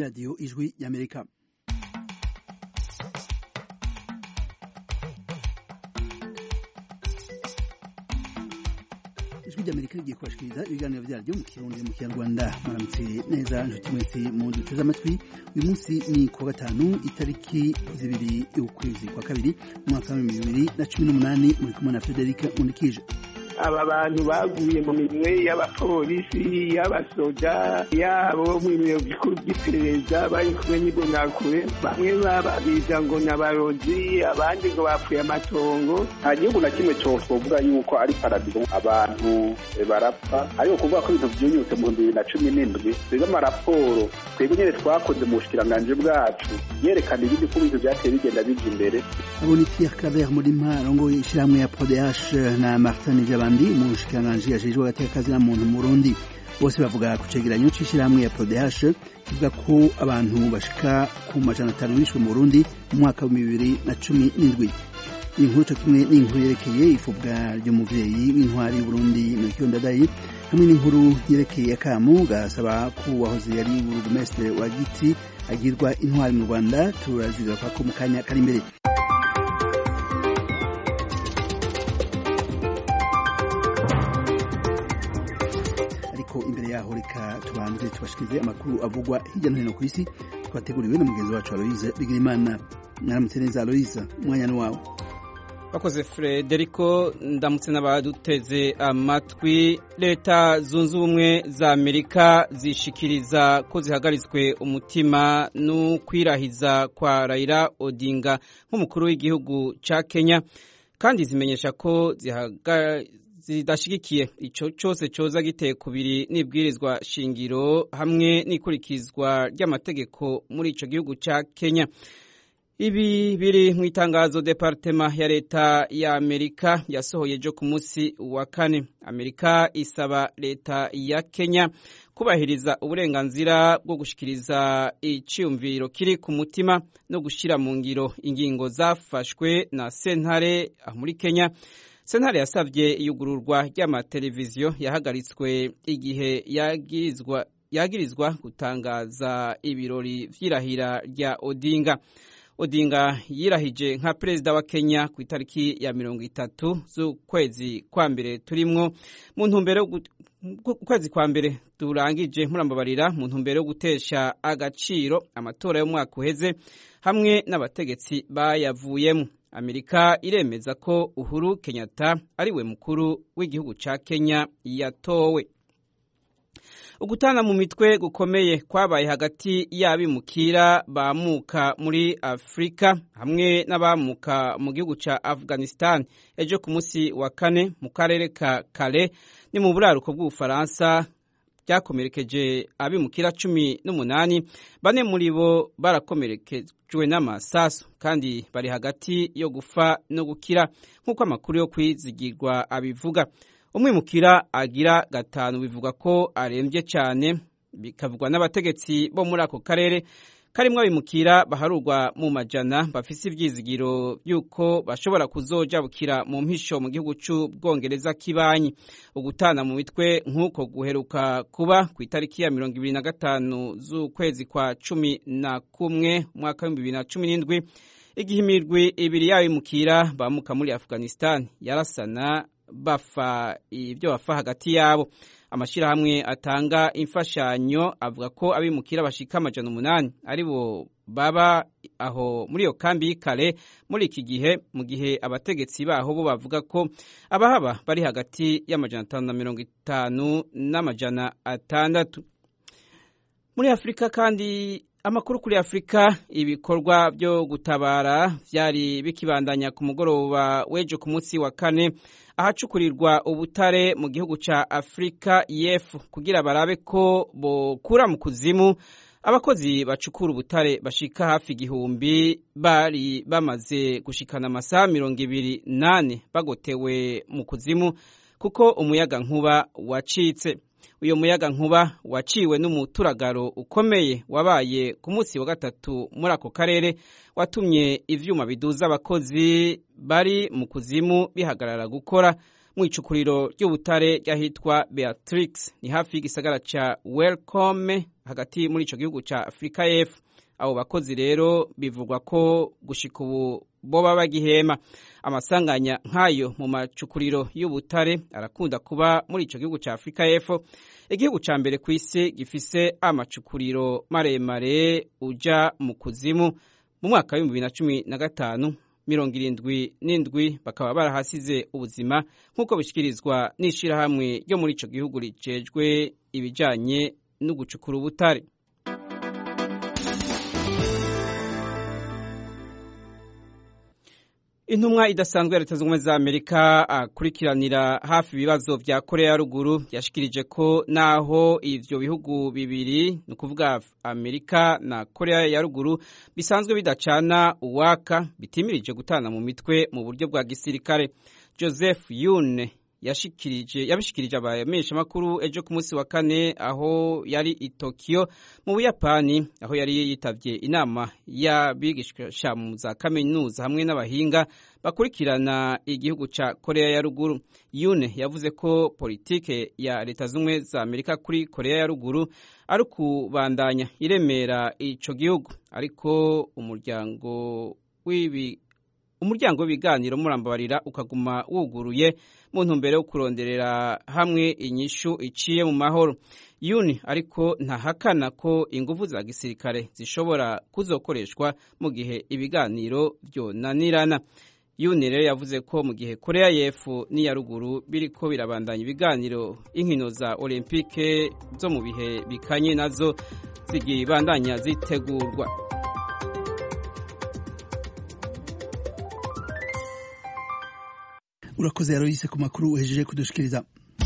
Radio Ijwi y'Amerika. Ijwi ry'Amerika rigiye kubashikiriza ibiganiro vyaryo mu Kirundi mu Kinyarwanda. Maramutse neza nshuti mwese mu nduce z'amatwi. Uyu munsi ni ku wa gatanu itariki 2 y'ukwezi kwa kabiri umwaka wa 2018 muri kumwe na Frederic Unikije. Aba bantu baguye mu minwe y'abapolisi y'abasoda yabo mu biro bikuru by'iperereza bari kumwe n'ibonakure, bamwe babiza ngo n'abarozi, abandi ngo bapfuye amatongo. Nta gihugu na kimwe cyovuga yuko ari paradizo abantu barapfa, ariko kuvuga ko ibintu byunyutse mu 2017 biga amaraporo twebwe nyene twakoze mu bushikiranganje bwacu yerekana ibindi ko ibintu byateye bigenda bija imbere. Abo ni Pierre Claver Mulima rongo ishiramwe ya PDH na Martin Jabandi mu bushikiranganje yajejwe agateka na muntu mu Burundi. Bose bavuga ku cegeranyo c'ishiramwe ya PDH kivuga ko abantu bashika ku majana 5 bishwe mu Burundi mu mwaka wa 2017. Inkuru cyo kimwe n'inkuru yerekeye ifubwa ry'umuvyeyi w'intwari y'Uburundi Melchior Ndadaye, hamwe n'inkuru yerekeye akamu gasaba ko wahoze yari burugumestre wa Giti agirwa intwari mu Rwanda. Turaziga ko mu kanya kari imbere. Ariko imbere yaho reka tubanze tubashikirize amakuru avugwa hirya no hino ku isi twateguriwe na mugenzi wacu Aloise Bigirimana. Mwaramutse neza Aloise, umwanya ni wawe. Bakoze Frederico, ndamutse n'abaduteze amatwi. Leta zunze ubumwe za Amerika zishikiriza ko zihagaritswe umutima no kwirahiza kwa Raila Odinga nk'umukuru w'igihugu ca Kenya, kandi zimenyesha ko zidashigikiye ico cyose coza giteye kubiri n'ibwirizwa shingiro hamwe n'ikurikizwa ry'amategeko muri ico gihugu ca Kenya. Ibi biri mu itangazo Departema ya leta ya Amerika yasohoye jo ku munsi wa kane. Amerika isaba leta ya Kenya kubahiriza uburenganzira bwo gushikiriza iciyumviro kiri ku mutima no gushira mu ngiro ingingo zafashwe na sentare muri Kenya. Sentare yasavye iyugururwa ry'amateleviziyo yahagaritswe igihe yagirizwa gutangaza ibirori vy'irahira rya Odinga. Odinga yirahije nka perezida wa Kenya ku itariki ya 30 z'ukwezi kwa mbere turimwo, mu ntumbero ukwezi kwa mbere turangije murambabarira, mu ntumbero yo gutesha agaciro amatora y'umwaka uheze hamwe n'abategetsi bayavuyemo. Amerika iremeza ko Uhuru Kenyatta ariwe mukuru w'igihugu ca Kenya yatowe. Ugutana mu mitwe gukomeye kwabaye hagati y'abimukira bamuka muri Afrika hamwe n'abamuka mu gihugu ca Afghanistan ejo ku munsi wa kane mu karere ka Calais ni mu buraruko bw'Ubufaransa byakomerekeje abimukira 18, bane muri bo barakomerekejwe n'amasasu kandi bari hagati yo gufa no gukira nk'uko amakuru yo kwizigirwa abivuga. Umwimukira agira 5 bivuga ko aremvye cyane, bikavugwa n'abategetsi bo muri ako karere karimwo abimukira baharurwa mu majana bafise ivyizigiro yuko bashobora kuzoja bukira mu mpisho mu gihugu c'Ubwongereza kibanyi. Ugutana mu mitwe nk'uko guheruka kuba ku itariki ya 25 z'ukwezi kwa 11 mwaka wa 2017 igihe imirwi ibiri y'abimukira bamuka muri Afghanistan yarasana bafa ibyo bafa hagati yabo. Amashirahamwe atanga imfashanyo avuga ko abimukira bashika 800 aribo baba aho muri yo kambi y'Ikale muri iki gihe, mu gihe abategetsi baho bo bavuga ko abahaba bari hagati ya 550 na 600. Muri Afrika kandi amakuru kuri Afrika, ibikorwa byo gutabara vyari bikibandanya ku mugoroba wejo ku munsi wa kane ahacukurirwa ubutare mu gihugu ca Afrika y'Epfo kugira barabe ko bokura mu kuzimu abakozi bacukura ubutare bashika hafi 1000 bari bamaze gushikana amasaha 28 bagotewe mu kuzimu kuko umuyaga nkuba wacitse. Uyo muyaga nkuba waciwe n'umuturagaro ukomeye wabaye ku munsi wa gatatu muri ako karere, watumye ivyuma biduza abakozi bari mu kuzimu bihagarara gukora mu icukuriro ry'ubutare ryahitwa Beatrix ni hafi y'igisagara ca Welcome hagati muri ico gihugu ca Afrika y'Epfo. Abo bakozi rero bivugwa ko gushika ubu boba bagihema. Amasanganya nk'ayo mu macukuriro y'ubutare arakunda kuba muri ico gihugu ca Afrika y'Epfo, igihugu ca mbere ku isi gifise amacukuriro maremare uja mu kuzimu. Mu mwaka wa 2015 77 bakaba barahasize ubuzima nk'uko bishikirizwa n'ishirahamwe ryo muri ico gihugu rijejwe ibijanye no gucukura ubutare. Intumwa idasanzwe ya Leta Zunze Ubumwe za Amerika akurikiranira hafi ibibazo vya Korea ya Ruguru yashikirije ko naho ivyo bihugu bibiri ni kuvuga Amerika na Korea ya Ruguru bisanzwe bidacana uwaka bitimirije gutana mu mitwe mu buryo bwa gisirikare. Joseph Yun yabishikirije abamenyesha makuru ejo ku munsi wa kane aho yari i Tokyo mu Buyapani, aho yari yitavye inama y'abigisha mu za kaminuza hamwe n'abahinga bakurikirana igihugu ca Korea ya Ruguru. Yune yavuze ko politike ya Leta Zunze za Amerika kuri Korea ya Ruguru ari kubandanya iremera ico gihugu, ariko umuryango w'ibiganiro murambabarira ukaguma wuguruye mu ntumbero yo kuronderera hamwe inyishu iciye mu mahoro. Yuni ariko ntahakana ko ingufu za gisirikare zishobora kuzokoreshwa mu gihe ibiganiro vyonanirana. Yuni rero yavuze ko mu gihe Korea y'Epfo n'iya Ruguru biriko birabandanya ibiganiro, inkino za Olympique zo mu bihe bikanye nazo zigibandanya zitegurwa. Urakoze Aloise ku makuru uhejeje kudushikiriza.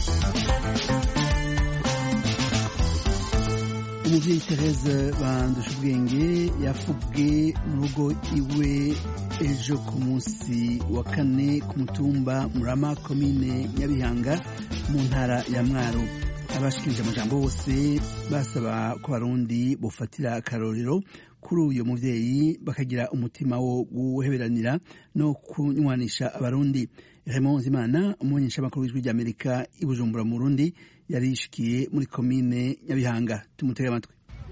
Umuvyeyi Therese Bandushubwenge yafubwe mu rugo iwe ejo ku munsi wa kane ku mutumba Murama komine Nyabihanga mu ntara ya Mwaro. Abashikirije amajambo bose basaba ko Barundi bofatira akarorero kuri uyo muvyeyi bakagira umutima wo guheberanira no kunywanisha Abarundi. Raymond Zimana umumenyeshamakuru w'ijwi ry'Amerika i Bujumbura mu Burundi yari yishikiye muri komine Nyabihanga. Tumutege amatwi.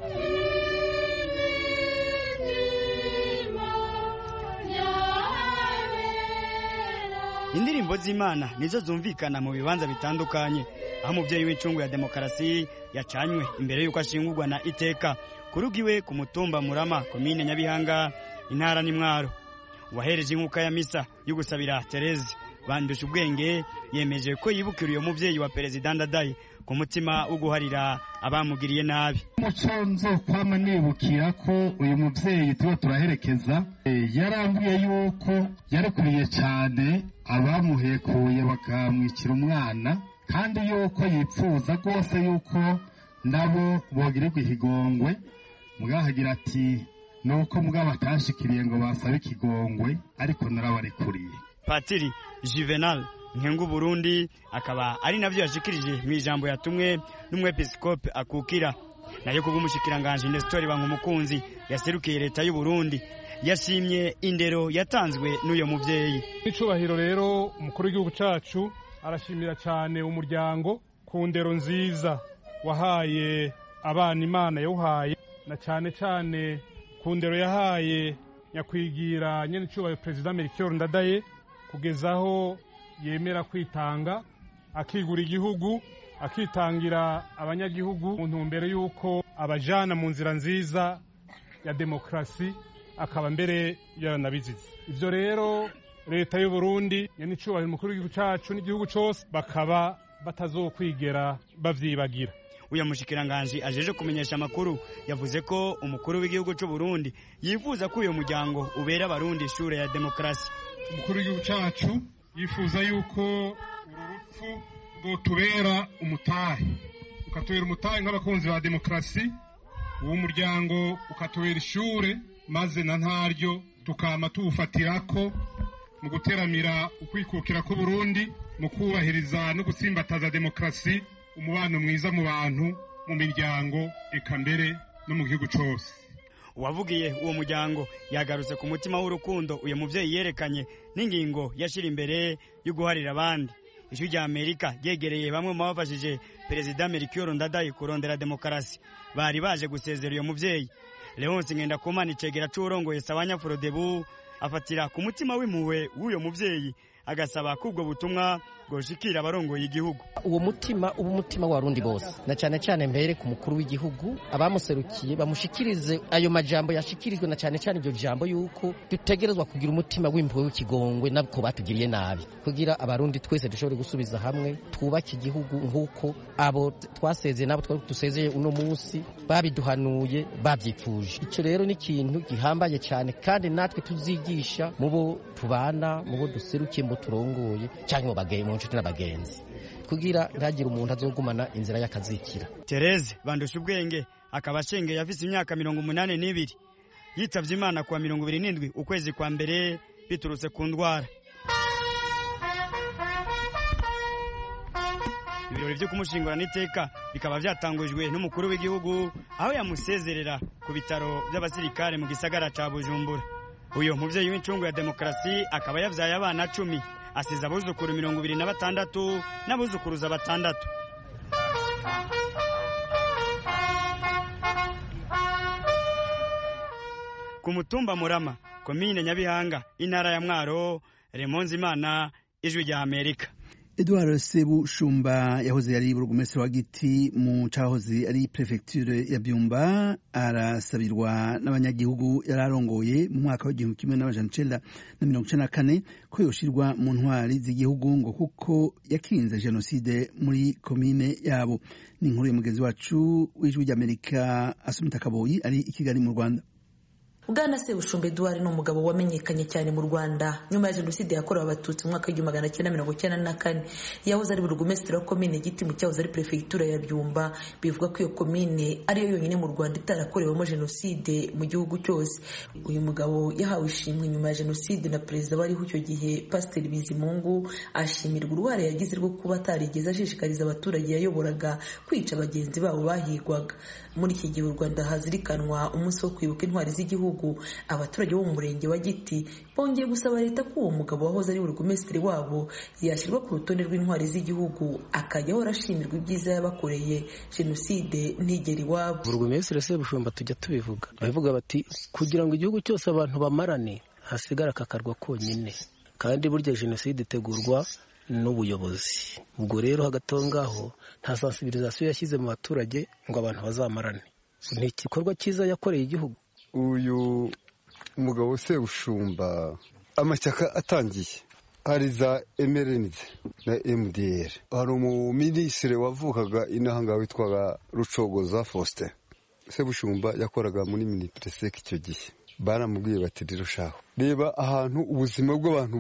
Indirimbo z'Imana nizo zumvikana mu bibanza bitandukanye, aho umuvyeyi w'incungu ya demokarasi yacanywe imbere y'uko ashingurwa na iteka kurugiwe ku mutumba Murama komine Nyabihanga intara ni Mwaro. Wahereje inkuka ya misa yo gusabira Therese Bandushubwenge yemeje ko yibukira uyo muvyeyi wa Perezida Ndadaye ku mutima wo guharira abamugiriye nabi. Muconzo kwama nibukira ko uyu muvyeyi tuba turaherekeza yarambuye yuko yarekuriye cyane abamuhekuye bakamwikira umwana, kandi yuko yipfuza rwose yuko nabo bogirirwa ikigongwe. Mugahagira ati nuko mugabo atashikiriye ngo basabe ikigongwe, ariko narabarekuriye. Patiri Juvenal Nkengu Burundi akaba ari navyo yashikirije mu ijambo yatumwe n'umwepiskope akukira, nayo kubumushikiranganje Nestor Bankumukunzi yaserukiye leta y'u Burundi yashimye indero yatanzwe n'uyo muvyeyi. Icubahiro rero umukuru w'igihugu cacu arashimira cyane umuryango ku ndero nziza wahaye abana Imana yawuhaye, na cyane cyane ku ndero yahaye nyakwigira nyene icubahiro Perezida Melchior Ndadaye kugezaho yemera kwitanga akigura igihugu akitangira abanyagihugu mu ntumbero yuko abajana mu nzira nziza ya demokrasi, akaba mbere yaranabizize. Ivyo rero leta y'u Burundi n'icubahiro umukuru w'igihugu cacu n'igihugu cose bakaba batazokwigera bavyibagira. Uya mushikiranganje ajeje kumenyesha makuru yavuze ko umukuru w'igihugu c'u Burundi yifuza ko uyo muryango ubera Abarundi ishure ya demokrasi. Umukuru w'igihugu cacu yifuza yuko uru rupfu rwotubera umutahe, ukatubera umutahe nk'abakunzi ba demokrasi, uwo muryango ukatubera ishure, maze na ntaryo tukama tuwufatirako mu guteramira ukwikukira ku Burundi, mu kubahiriza no gutsimbataza demokrasi, umubano mwiza mu bantu, mu miryango, eka mbere no mu gihugu cose. Uwavugiye uwo muryango yagarutse ku mutima w'urukundo uyo muvyeyi yerekanye n'ingingo yashira imbere yo guharira abandi. ijwi rya Amerika ryegereye bamwe mu bafashije perezida Melchior Ndadaye kurondera demokarasi bari baje gusezera uyo muvyeyi. Leonce Ngendakumana icegera c'urongoye Sawanya Frodebu afatira ku mutima w'impuhwe w'uyo muvyeyi agasaba kubwo butumwa bwoshikira abarongoye igihugu. Uwo mutima umutima warundi bose na cyane cyane mbere ku mukuru w'igihugu abamuserukiye bamushikirize ayo majambo yashikirijwe na cyane cyane iryo jambo yuko dutegerezwa kugira umutima w'impuhwe w'ikigongwe nabwo batugiriye nabi kugira abarundi twese dushobore gusubiza hamwe twubake igihugu nkuko abo twasezeye nabo twari dusezeye uno munsi babiduhanuye babyifuje. Icyo rero ni ikintu gihambaye cyane kandi natwe tuzigisha mu bo tubana mu bo duserukiye mu turongoye cyangwa mu nshuti n'abagenzi kugira ntagire umuntu azogumana inzira y'akazikira. Therese Bandusha ubwenge akaba ashengeye afise imyaka 82 yitavye Imana kwa 27 ukwezi kwa mbere biturutse ku ndwara. Ibirori byo kumushingura n'iteka bikaba byatangujwe n'umukuru w'igihugu aho yamusezerera ku bitaro by'abasirikare mu gisagara ca Bujumbura. Uyo muvyeyi w'incungu ya demokarasi akaba yavyaye abana 10 asize abuzukuru 26 n'abuzukuruza 6. Ku mutumba Murama, komine Nyabihanga, intara ya Mwaro, Remonzi Imana, ijwi rya Amerika. Edouard Sebushumba yahoze yari burugumestre wa Giti mu cahoze ari prefecture ya Byumba arasabirwa n'abanyagihugu yararongoye mu mwaka wa 1994 ko yoshirwa mu ntwari z'igihugu ngo kuko yakinze genocide muri komine yabo. Ni inkuru ya mugenzi wacu w'ijwi ry'Amerika Asumita Kaboyi ari i Kigali mu Rwanda. Bwana Sebushumba Edouard ni umugabo wamenyekanye cyane mu Rwanda nyuma ya jenoside yakorewe abatutsi mu mwaka wa 1994. Yahoze ari burugumestre wa komine Giti mu cyahoze ari prefecture ya Byumba. Bivuga ko iyo komine ariyo yonyine mu Rwanda itarakorewemo jenoside mu gihugu cyose. Uyu mugabo yahawe ishimwe nyuma ya jenoside na perezida wariho icyo gihe Pasteur Bizimungu, ashimirwa uruhare yagize rwo kuba atarigeze ashishikariza abaturage yayoboraga kwica bagenzi babo bahigwaga. Muri iki gihe u Rwanda hazirikanwa umunsi wo kwibuka intwari z'igihugu, abaturage bo mu murenge wa Giti bongeye gusaba leta ko uwo mugabo wahoze ari burugumestre wabo yashyirwa ku rutonde rw'intwari z'igihugu akajyaho arashimirwa ibyiza yabakoreye jenoside ntigera iwabo. Burugumestre Sebushumba tujya tubivuga bavuga bati kugira ngo igihugu cyose abantu bamarane hasigara akakarwa konyine, kandi burya jenoside itegurwa n'ubuyobozi. Ubwo rero hagatongaho nta sensibilisation yashyize mu baturage ngo abantu bazamarane. Ni igikorwa cyiza yakoreye igihugu. Uyu mugabo Sebushumba amashyaka atangiye hari za MRND na MDR. Hari umuminisitiri wavukaga inahanga witwaga Rucogoza Faustin. Sebushumba yakoraga muri Minipresec icyo gihe. Baramubwiye bati rero shaho reba ahantu ubuzima bw'abantu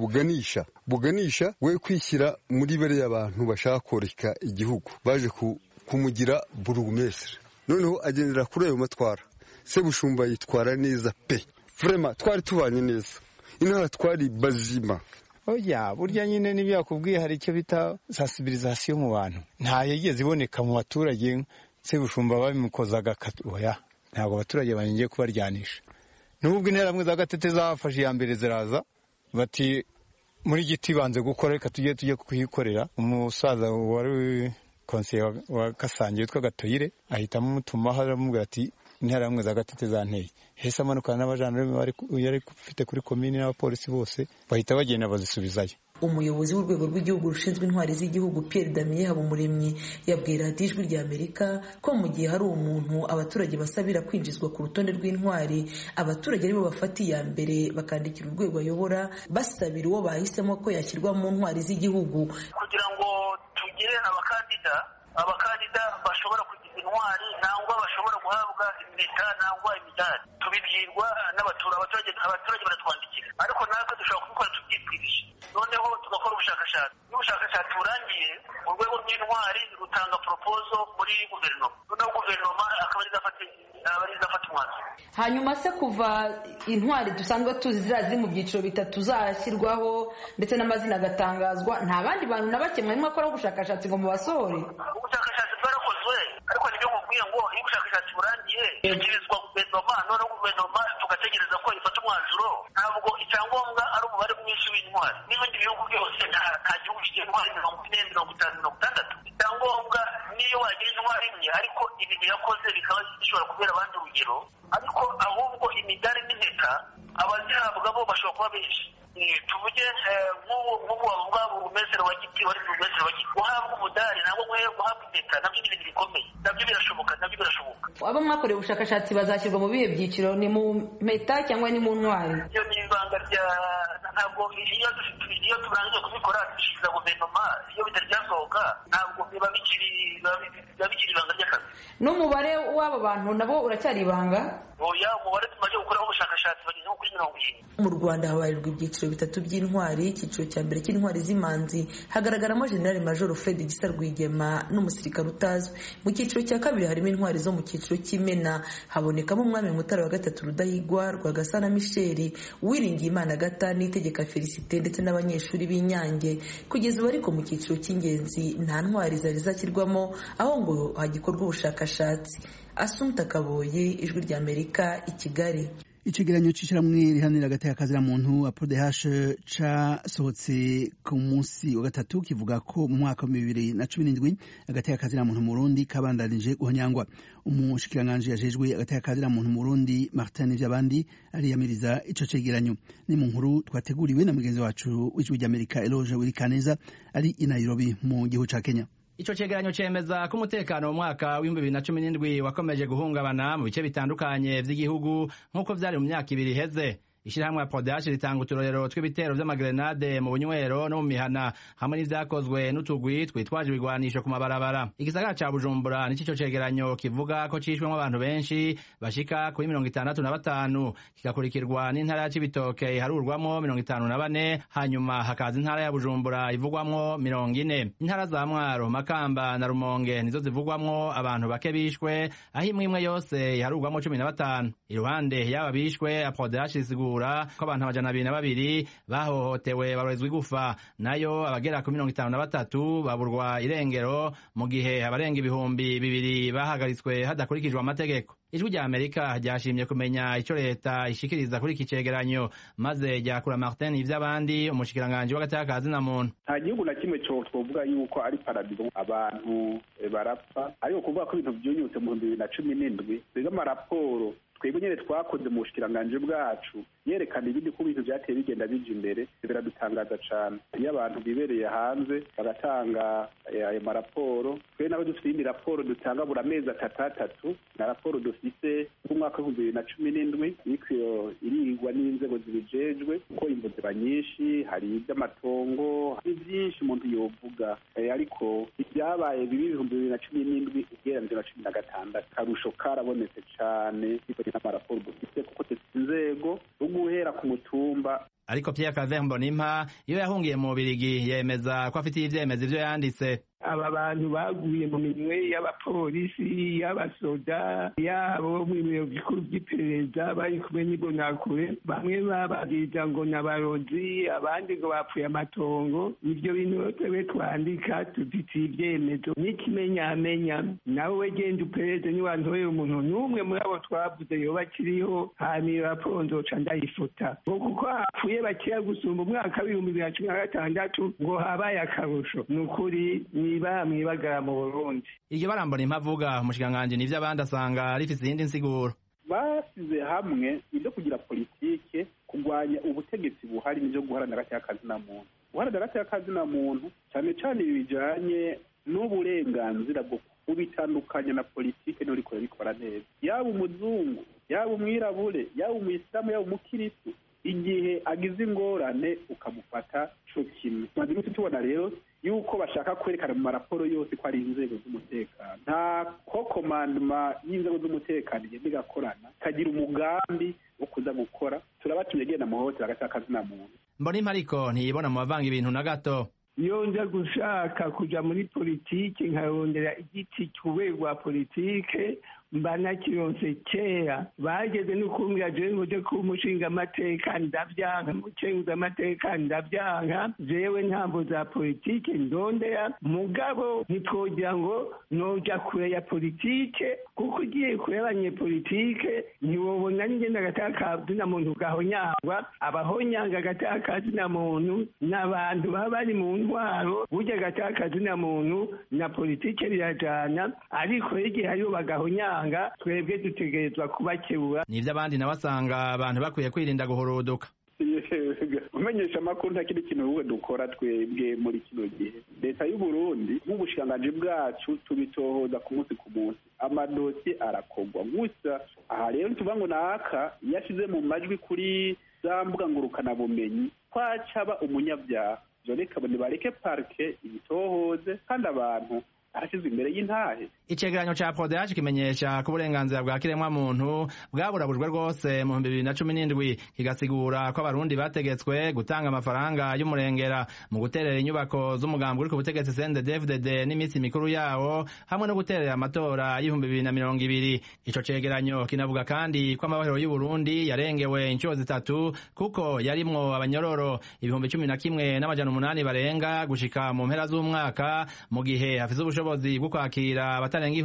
buganisha we kwishyira muri bere y'abantu bashaka koreka igihugu, baje kumugira burugumestre. Noneho agendera kuri ayo matwara. Sebushumba yitwara neza pe. Vraiment twari tubanye neza. Intara twari bazima. Oya burya nyine nibyo yakubwiye hari icyo bita sensibilisation mu bantu. Nta yigeze iboneka mu baturage. Sebushumba babimukozaga oya ntabwo abaturage bangiye kubaryanisha. Nubwo intera mwe za Gatete zafashe ya mbere ziraza bati muri Giti banze gukora reka tujye kuyikorera. Umusaza wari konseye wa Kasange witwa Gatoyire ahitamo umutuma haramubwira ati intera mwe za Gatete zanteye. Hese amanukana n'abajandarume yari ufite kuri komine n'abapolisi bose bahita bagenda bazisubizayo. Umuyobozi w'urwego rw'igihugu rushinzwe intwari z'igihugu Pierre Damien Habumuremyi yabwira Ijwi rya Amerika ko mu gihe hari umuntu abaturage basabira kwinjizwa ku rutonde rw'intwari, abaturage aribo bafata iya mbere bakandikira urwego ayobora basabira uwo bahisemo ko yashyirwa mu ntwari z'igihugu kugira ngo tugire abakandida bashobora kugira intwari nangwa bashobora guhabwa impeta nangwa imidari. Tubibwirwa n'abaturage baratwandikira, ariko natwe dushobora kubikora tubyitwirije. Noneho tugakora ubushakashatsi. N'ubushakashatsi burangiye urwego rw'intwari rutanga proposal muri guverinoma. Noneho guverinoma akaba ari izafata umwanzuro. Hanyuma se kuva intwari dusanzwe tuzi ziri mu byiciro bitatu zashyirwaho ndetse n'amazina agatangazwa, nta bandi bantu na bake mwarimo akora ubushakashatsi ngo mubasohore? Ubushakashatsi bwarakozwe, ariko nibyo mubwiye ngo iyo ubushakashatsi burangiye yashyikirizwa guverinoma noneho guverinoma tugategereza ko ifata umwanzuro ntabwo icyangombwa ari umubare mwinshi w'intwari n'ibindi bihugu byose nta gihugu kigira intwari 40, 50, 60. icyangombwa niyo wagira intwari imwe ariko ibintu yakoze bikaba bishobora kubera abandi urugero ariko ahubwo imidari n'impeta abazihabwa bo bashobora kuba benshi. tuvuge nk'ubu wavuga burumesero wa Giti wari burumesero wa Giti guhabwa umudari ntabwo nkwiye guhabwa impeta nabyo ni ibintu bikomeye nabyo birashoboka. abo mwakoreye ubushakashatsi bazashyirwa mu bihe byiciro ni mu mpeta cyangwa ni mu ntwari? iyo ni ibanga rya ntabwo iyo turangije kubikora dushyikiriza guverinoma iyo bitari byasohoka ntabwo biba bikiri ibanga ry'akazi. n'umubare w'abo bantu nabo uracyari ibanga? oya umubare tumaze gukoraho ubushakashatsi bageze nko kuri 70. mu Rwanda habarirwa ibyiciro bitatu by'intwari. icyiciro cya mbere cy'intwari z'imanzi hagaragaramo General Major Fred Gisa Rwigema n'umusirikare utazwi. mu cyiciro cya kabiri harimo intwari zo mu cyiciro cy'imena habonekamo umwami Mutara wa gatatu Rudahigwa, Rwagasana Michel, Uwiringiyimana Agata n'Itegeka Felicite ndetse n'abanyeshuri b'Inyange. kugeza ubu ariko mu cyiciro cy'ingenzi nta ntwari zari zashyirwamo aho ngo hagikorwa ubushakashatsi. Assumpta Kaboye, Ijwi ry'Amerika, i Kigali. icegeranyo c'ishiramwe rihanira agateka muntu APRODH casohotse ku munsi wa gatatu kivuga ko mu mwaka wa 2017 agateka muntu mu Burundi kabandanije guhonyangwa. umushikiranganji yajejwe agateka muntu mu Burundi Martin Nivyabandi ariyamiriza ico cegeranyo. ni mu nkuru twateguriwe na mugenzi wacu w'Ijwi ry'Amerika Eloge Wirikaneza ari i Nairobi mu gihugu ca Kenya. Ico cegeranyo cemeza ko umutekano mu mwaka wa 2017 wakomeje guhungabana mu bice bitandukanye vy'igihugu nk'uko vyari mu myaka ibiri iheze. Ishirahamwe APRODH ritanga uturorero tw'ibitero vy'amagrenade mu bunywero no mu mihana hamwe n'ivyakozwe n'utugwi twitwaje ibigwanisho ku mabarabara. Igisagara ca Bujumbura nico cegeranyo kivuga ko cishwemwo abantu benshi bashika kuri 65, kigakurikirwa n'intara ya Cibitoke iharurwamwo 54, hanyuma hakaza intara ya Bujumbura ivugwamwo 40. Intara za Mwaro, Makamba na Rumonge nizo zivugwamwo abantu bake bishwe, aho imwe yose iharurwamwo 15. Iruhande y'aba bishwe APRODH isigura ko abantu 202 bahohotewe barozwe igufa, nayo abagera ku 53 baburwa irengero, mu gihe abarenga 200 bahagaritswe hadakurikijwe amategeko. Ijwi ry'Amerika ryashimye kumenya ico leta ishikiriza kuri iki cegeranyo, maze ryakura Martin Nivyabandi, umushikiranganje w'agateka muntu. nta gihugu na kimwe cyo twovuga yuko ari paradizo abantu barapfa, ariko kuvuga ko ibintu byunyutse mu 2017 biga amaraporo twebwe nyene twakoze mu bushikiranganje bwacu yerekana ibindi ko ibintu byateye bigenda bija imbere, biradutangaza cane. iyo abantu bibereye hanze bagatanga ayo maraporo, twe nabo dufite indi raporo dutanga buri amezi atatu na raporo dufise mu mwaka wa 2017 ikwiyo irigwa n'inzego zibijejwe ko imvo ziba nyinshi, hari iby'amatongo, hari byinshi umuntu yovuga, ariko ibyabaye bibi 2017 ugereranije na 2016 karusho karabonetse cane n'amaraporo dufite kuko dufite inzego zo guhera ku mutumba. Ariko Pierre Claver Mbonimpa iyo yahungiye mu Bubiligi yemeza ko afite ivyemeza ivyo yanditse. aba bantu baguye mu minwe y'abapolisi, y'abasoda, yabo mu biro bikuru by'iperereza bari kumwe n'ibonakure, bamwe bababwira ngo n'abarozi, abandi ngo bapfuye amatongo. ibyo bintu twebwe twandika tuditiye ibyemezo n'ikimenyamenya. nawe wegenda uperereze niwantorera umuntu n'umwe muri abo twavuze yoba akiriho, hanyuma raporo nzoca ndayifota ngo kuko hapfuye bakeya gusumba umwaka w'2016 ngo habaye akarusho. ni ukuri mwibagara mu Burundi. Iryo barambona impavuga umushikanganje Nivyabandi asanga rifise izindi nsiguro. basize hamwe ibyo kugira politike kurwanya ubutegetsi buhari n'ibyo guharanira agateka muntu. guharanira agateka muntu cyane cyane bijanye n'uburenganzira bwo kubitandukanya na politike no rikora bikora neza. yaba umuzungu, yaba umwirabure, yaba umuyisilamu, yaba umukiristu, igihe agize ingorane ukamufata co kimwe. Maze tubona rero yuko bashaka kwerekana mu maraporo yose ko ari inzego z'umutekano. nta ko komandoma y'inzego z'umutekano igenda igakorana kagira umugambi wo kuza gukora. turabatumye genda muhohotera agateka muntu. Mbonimpa ariko ntiyibona mu bavanga ibintu na gato. iyo nza gushaka kuja muri politike nkarondera igiti cy'urwego politike mba nakironse kera. bageze n'ukumbwira jewe ngoje ku mushinga amateka ndavyanka, mucenguza amateka ndavyanka. jewe ntambo za politike ndondera, mugabo ntitwogira ngo noja kure ya politike kuko ugiye kure abanyepolitike ntiwobona n'ingene agatakazi na muntu gahonyangwa abahonyanga agatakazi na muntu n'abantu baba bari mu ntwaro burya agatakazi na muntu na politike birajana ariko igihe hariho bagahonyanga twebwe dutegerezwa kubakebura nivyo abandi nawe asanga abantu bakwiye kwirinda guhorodoka. umenyesha amakuru nta kindi kintu wowe dukora twebwe muri kino gihe leta y'u Burundi nk'ubushikiranganji bwacu tubitohoza ku munsi ku munsi amadosiye arakogwa gusa aha rero tuvuga ngo naka yashize mu majwi kuri za mbuga ngurukana bumenyi kwacaba umunyabyaha reka bareke parke ibitohoze kandi abantu arashize imbere y'intahe. Icegeranyo ca PRODH kimenyesha ko uburenganzira bwa kiremwa muntu bwaburabujwe rwose mu 2017 kigasigura ko abarundi bategetswe gutanga amafaranga y'umurengera mu guterera inyubako z'umugambi uri ku butegetsi CNDD-FDD n'iminsi mikuru yawo hamwe no guterera amatora y'ibihumbi 2020. Ico cegeranyo kinavuga kandi ko amabahero y'u Burundi yarengewe inshuro zitatu kuko yarimwo abanyororo 11,800 barenga gushika mu mpera z'umwaka mu gihe hafize ubushobozi bwo kwakira abatarenga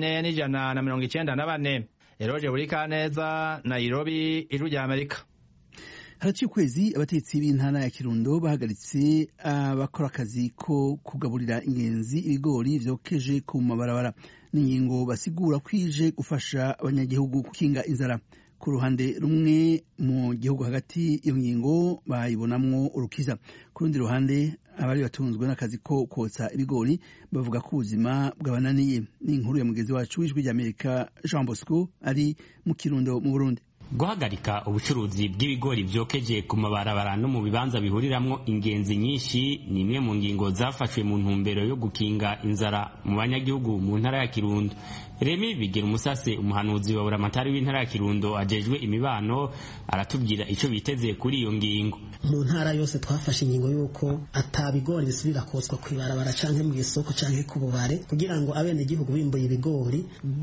4,494. Eroje Burikaneza, Nairobi, Ijwi rya Amerika. haraciye ukwezi abatetsi b'intara ya Kirundo bahagaritse abakora akazi ko kugaburira ingenzi ibigori vyokeje ku mabarabara n'ingingo basigura kwije gufasha abanyagihugu kukinga inzara. Ku ruhande rumwe mu gihugu hagati iyo ngingo bayibonamwo urukiza, ku rundi ruhande abari batunzwe n'akazi ko kotsa ibigori bavuga ko ubuzima bwabananiye. Ni inkuru ya mugenzi wacu w'Ijwi ry'Amerika Jean Bosco ari mu Kirundo mu Burundi. Guhagarika ubucuruzi bw'ibigori vyokeje ku mabarabara no mu bibanza bihuriramwo ingenzi nyinshi ni imwe mu ngingo zafashwe mu ntumbero yo gukinga inzara mu banyagihugu mu ntara ya Kirundo. Remi Bigira Umusase, umuhanuzi wa buramatari w'intara ya Kirundo ajejwe imibano, aratubwira ico biteze kuri iyo ngingo. Mu ntara yose twafashe ingingo yuko atabigori bisubira kotswa kwibarabara canke mu isoko canke ku bubare kugira ngo abene gihugu bimbuye ibigori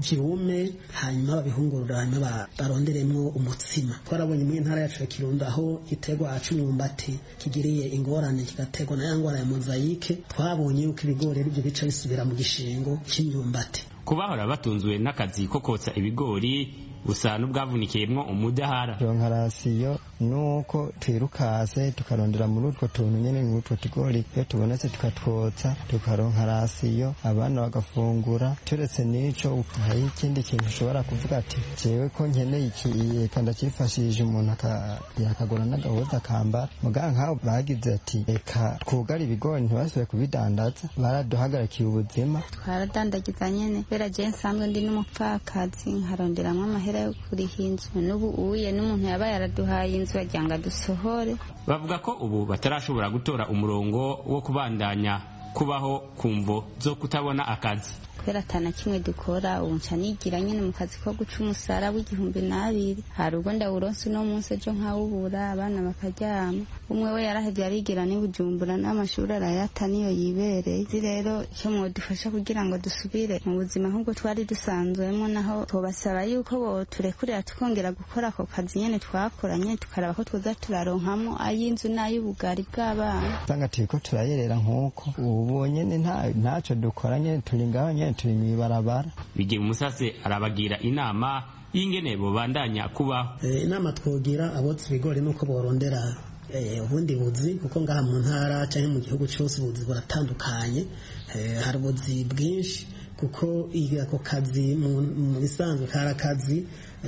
byume hanyuma babihungurura hanyuma baronderemwo umutsima. Twarabonye mu ntara yacu ya Kirundo aho igiterwa c'umwumbati kigiriye ingorane kigategwa na yangwara ya mozayike, twabonye yuko ibigori ari byo bica bisubira mu gishingo c'imyumbati. Kubahora batunzwe n'akazi ko kotsa ibigori gusa n'ubwavunikiyemwo umudahara. Ronkarasiyo nuko twirukase tukarondera muri utwo tuntu nyene mu utwo tugori iyo tubonetse tukatwotsa tukaronkarasiyo abana bagafungura. Turetse n'ico hari ikindi kintu ushobora kuvuga ati jewe ko nkeneye iki kanda cifashije umuntu akagura n'agahuza kambara muga nkaho bagize ati reka twugara ibigori ntibasubire kubidandaza baraduhagarikiye ubuzima. Twaradandagiza nyene bera je nsanzwe ndi n'umupfakazi nkaronderamwo amahera yo kuriha inzu n'ubu uye n'umuntu yabaye araduhaye inzu ajyanga dusohore. Bavuga ko ubu batarashobora gutora umurongo wo kubandanya kubaho kumvo zo kutabona akazi. Kubera atana kimwe dukora ubu nca nigira nyene mu kazi ko guca umusara w'2,200 hari ubwo ndawuronse no munsi ejo nkawubura abana bakaryama. Umwe we yarahevye arigira ni Bujumbura n'amashuri arayata niyo yibereye. Rero cyo mwodufasha kugira ngo dusubire mu buzima nk'ubwo twari dusanzwemo, naho tubasaba yuko bo turekurira tukongera gukora ako kazi nyene twakoranye tukaraba ko twoza turaronkamo ay'inzu n'ay'ubugari bw'abana. Tanga tiko turayerera nk'uko ubu nyene ntaco dukora nyene turi ngaho nyene turi mwibarabara. Bigira Umusase arabagira inama y'ingene bo bandanya kubaho. Inama twogira abotsa ibigori nuko borondera ubundi buzi kuko ngaha mu ntara canke mu gihugu cyose ubuzi buratandukanye. Hari ubuzi bwinshi kuko ako kazi mu bisanzwe karakazi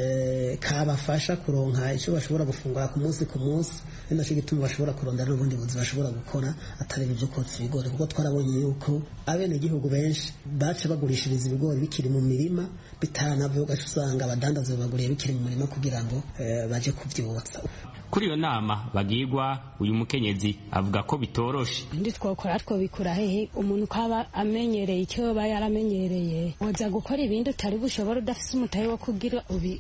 kabafasha kuronka icyo bashobora gufungura ku munsi ninaco gituma bashobora kurondera n'ubundi buzi bashobora gukora atari ibyo kotsa ibigori, kuko twarabonye yuko abene gihugu benshi bace bagurishiriza ibigori bikiri mu mirima bitaranavuye, ugaca usanga abadandaza baguriye bikiri mu mirima kugira ngo baje kuvyotsa. Kuri iyo nama bagirwa uyu mukenyezi avuga ko bitoroshe. Ndi twokora twobikura hehe umuntu kwaba amenyereye icyo ba yaramenyereye woza gukora ibindi utari bushobora udafise umutahe wo kugira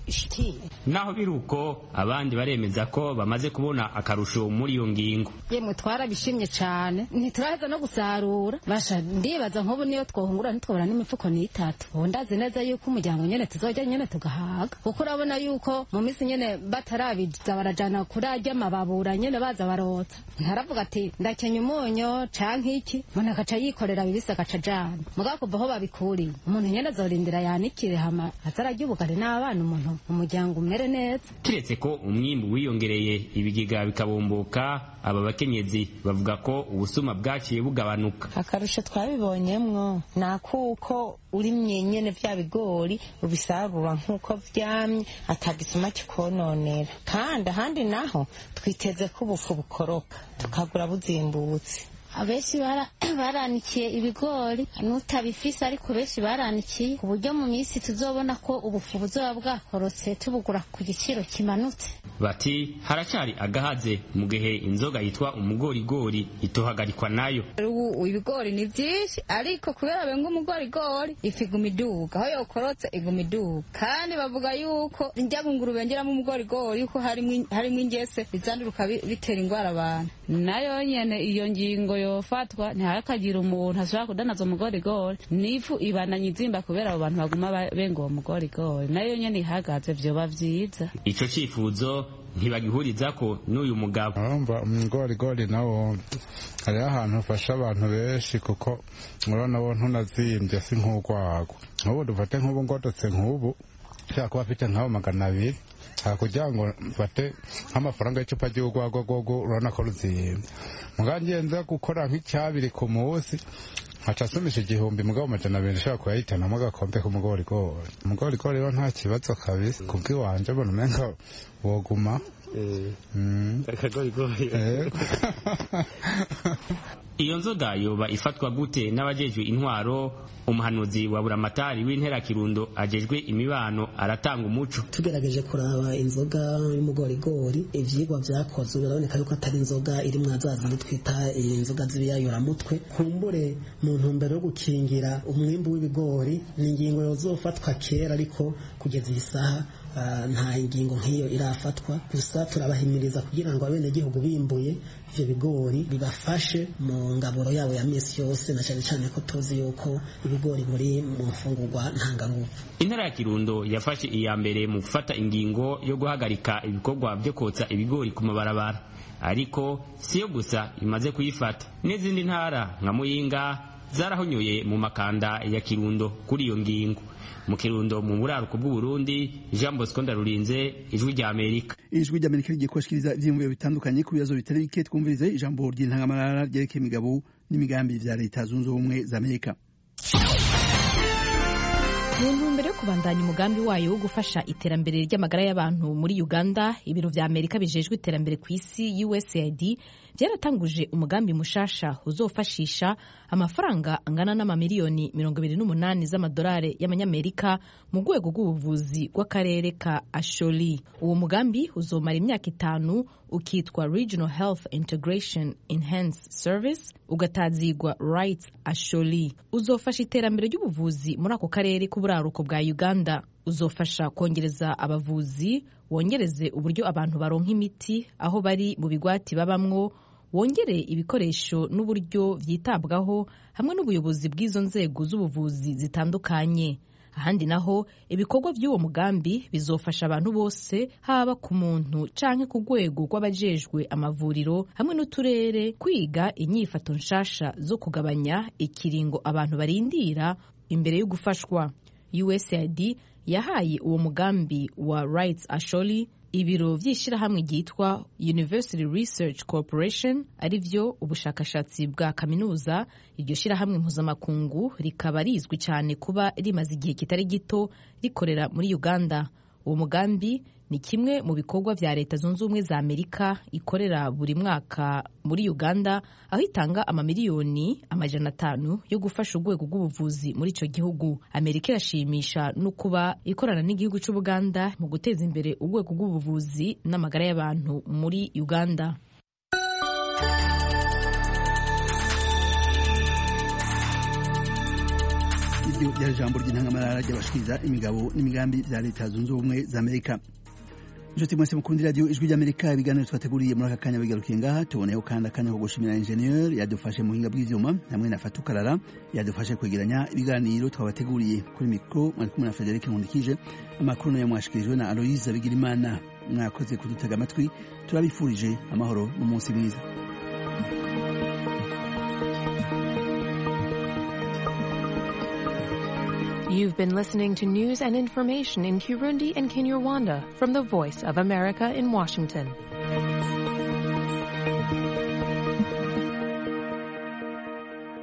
ishikiye. Naho biruko abandi baremeza ko bamaze kubona akarusho muri iyo ngingo. Yemwe twarabishimye cyane, ntituraheza no gusarura. Basha ndibaza nk'ubu niyo twohungura ntitwobora n'imifuko n'itatu. Ndazi neza yuko umuryango nyene tuzojya nyene tugahaga. Kuko urabona yuko mu minsi nyene batarabiza barajana kurarya amababura nyene baza barotsa. Ntaravuga ati ndakenya umunyo canke iki, mbona akaca yikorera bibisa agaca jana. Mugabo kuva aho babikuriye, umuntu nyene azorindira yanikire hama azararya ubugari n'abana umuntu umuryango umere neza. Kiretse ko umwimbu wiyongereye ibigega bikabomboka, aba bakenyezi bavuga ko ubusuma bwaciye bugabanuka. Akarusho twabibonyemwo nakuko urimye nyene vya bigori ubisarura nkuko vyamye atagisuma kikononera, kandi ahandi naho twiteze ko ubufu bukoroka tukagura buzimbutse. Abenshi baranikiye ibigori nutabifise, ariko benshi baranikiye ku buryo mu minsi tuzobona ko ubufu buzoba bwakorotse tubugura ku giciro kimanutse. Bati haracari agahaze mu gihe inzoga yitwa umugorigori itohagarikwa nayo. Ubu ibigori ni vyinshi, ariko kubera benga umugorigori ifiguma iduga, aho yokorotse iguma iduga, kandi bavuga yuko njya ngurube ngeramo umugorigori yuko harimo ingese bizanduruka bitera ingwara abantu. Nayo nyene iyo ngingo yofatwa ntihakagira umuntu ashobora kudanaza umugorigori, n'ifu ibananye izimba kubera abo bantu baguma benga uwo mugorigori. Nayo nyene ihagaze vyoba vyiza. Ico cifuzo ntibagihuriza ko n'uyu mugabo. Urumva umugorigori nawo hari ahantu ufasha abantu benshi, kuko urabona wo ntunazimbye si nk'urwagwa. Nk'ubu dufate nk'ubu ngototse nk'ubu ushaka kuba afite nk'abo 200 kugira ngo mfate nk'amafaranga y'icupa ry'urwagwa rwogo urabona ko ruzimbye. Mugangiye nza gukora nk'icyabiri ku munsi nkaca asumisha 1000, mugabo 200 ushaka kuyahitanamo agakombe k'umugorigori. Umugorigori rero nta kibazo kabisa kubw'iwanje, mbona umenga woguma akagorigori. Iyo nzoga yoba ifatwa gute n'abajejwe intwaro? Umuhanuzi wa buramatari w'intera Kirundo ajejwe imibano aratanga umuco. Tugerageje kuraba inzoga y'umugorigori, ivyigwa vyakozwe biraboneka yuko atari inzoga iri mwazazi twita inzoga z'ibiyayura mutwe. Kumbure mu ntumbero yo gukingira umwimbu w'ibigori, ni ingingo yozofatwa kera, ariko kugeza iyi saha nta ingingo nk'iyo irafatwa. Gusa turabahimiriza kugira ngo abenegihugu bimbuye ivyo bigori bibafashe mu ngaburo yabo ya misi yose, na cyane cyane ko tuzi yuko ibigori muri mu mfungurwa ntanganguvu. Intara ya Kirundo yafashe iya mbere mu gufata ingingo yo guhagarika ibikorwa byo kotsa ibigori ku mabarabara, ariko siyo gusa imaze kuyifata. N'izindi ntara nka Muyinga zarahonyoye mu makanda ya Kirundo kuri iyo ngingo. Mu Kirundo mu buraruko bw'u Burundi, Jean Bosco Ndarurinze, Ijwi rya Amerika. Ijwi rya Amerika rigiye kubashikiriza ivyiyumviro bitandukanye ku bibazo bitari bike. Twumvirize ijambo ry'intangamarara ryerekeye imigabo n'imigambi vya Leta Zunze Ubumwe za Amerika. Mu ntumbero yo kubandanya umugambi wayo wo gufasha iterambere ry'amagara y'abantu muri Uganda, ibiro vya Amerika bijejwe iterambere ku isi USAID vyaratanguje umugambi mushasha uzofashisha amafaranga angana n'amamiliyoni 28 z'amadolari y'amanyamerika mu rwego rw'ubuvuzi bw'akarere ka Asholi. Uwo mugambi uzomara imyaka 5 ukitwa Regional Health Integration Enhanced Service, ugatazigwa Right Asholi. Uzofasha iterambere ry'ubuvuzi muri ako karere k'uburaruko bwa Uganda. Uzofasha kongereza abavuzi, wongereze uburyo abantu baronka imiti aho bari mu bigwati babamwo, wongere ibikoresho n'uburyo vyitabwaho hamwe n'ubuyobozi bw'izo nzego z'ubuvuzi zitandukanye. Ahandi naho ibikorwa by'uwo mugambi bizofasha abantu bose, haba ku muntu canke ku rwego rw'abajejwe amavuriro hamwe n'uturere, kwiga inyifato nshasha zo kugabanya ikiringo abantu barindira imbere yo gufashwa. USAID yahaye uwo mugambi wa Rights Asholi ibiro vy'ishirahamwe ryitwa University Research Corporation, ari vyo ubushakashatsi bwa kaminuza. Iryo shirahamwe mpuzamakungu rikaba rizwi cyane kuba rimaze igihe kitari gito rikorera muri Uganda. Uwo mugambi ni kimwe mu bikorwa vya Leta Zunze Ubumwe za Amerika ikorera buri mwaka muri Uganda, aho itanga amamiliyoni 500 yo gufasha urwego rw'ubuvuzi muri ico gihugu. Amerika irashimisha no kuba ikorana n'igihugu cy'u Buganda mu guteza imbere urwego rw'ubuvuzi n'amagara y'abantu muri Uganda. iryo ryari ijambo ry'intangamarara ry'abashikiriza imigabo n'imigambi bya leta zunze ubumwe za Amerika. Inshuti mwese mukunda radio ijwi ry'Amerika, ibiganiro twateguriye muri aka kanya bigarukiye ngaha. Tuboneyeho kandi akanya ko gushimira ingenieur yadufashe mu buhinga bw'ivyuma hamwe na Fatukarara yadufashe kwegeranya ibiganiro twabateguriye. Kuri mikro mwari kumwe na Frederic Nkundikije, amakuru nayo mwashikirijwe na Aloise Bigirimana. Mwakoze kudutega amatwi, turabifurije amahoro n'umunsi mwiza. You've been listening to news and information in Kirundi and Kinyarwanda from the Voice of America in Washington.